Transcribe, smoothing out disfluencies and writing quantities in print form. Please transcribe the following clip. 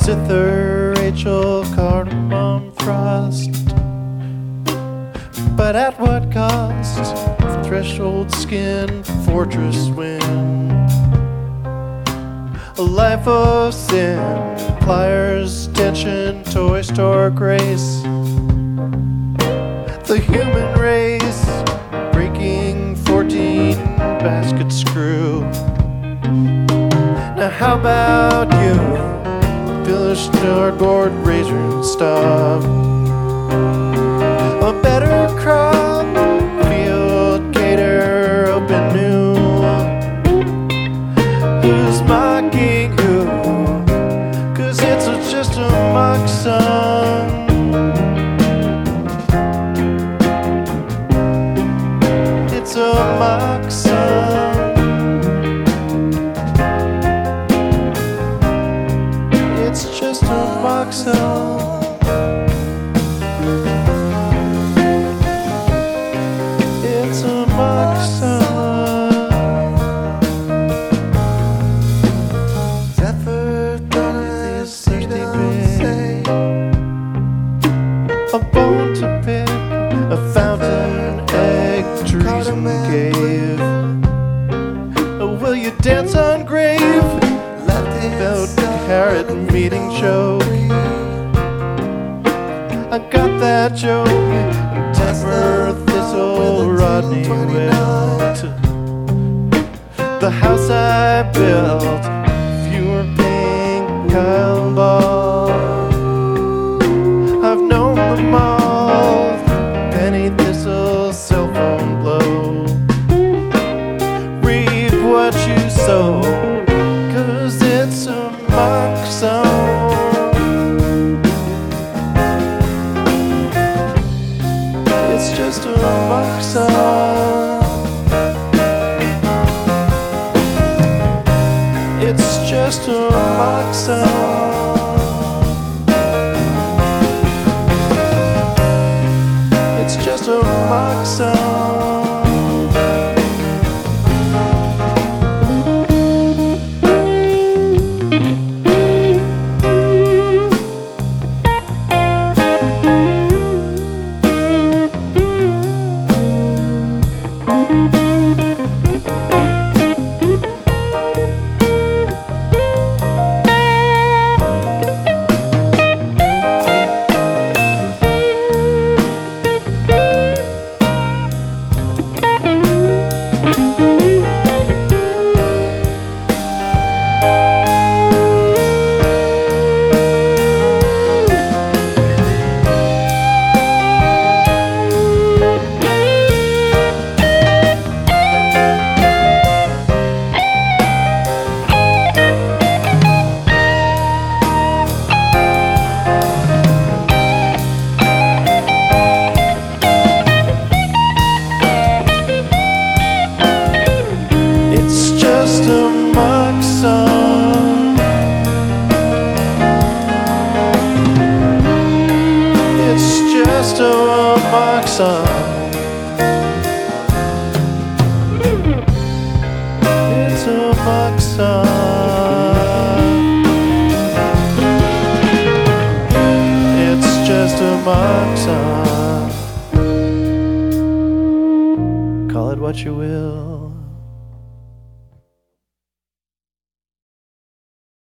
Zither, Rachel, cardamom, frost. But at what cost? Threshold skin, fortress wind. A life of sin, pliers, tension, toy store grace. The human race, breaking 14 basket screw. Now how about you? Finished cardboard, razor and stop. A better crop, field, cater, open new. Who's mocking who? 'Cause it's just a mock song. It's a mock song. It's just a mock song. It's a mock song. Zephyr, don't say, A bone to pick, a fountain, egg, treason cave. Will you dance on grave? Felt carrot meeting choke. I got that joke. Temper, thistle, Rodney wilt. The house I built, fewer pink Kyle ball. I've known them all. Penny thistle, cell phone blow. Reap what you sow. 'Cause it's a mock song. It's just a mock song. It's just a mock song. It's just a mock song. Just a mock song. It's a mock song. It's just a mock song. Call it what you will.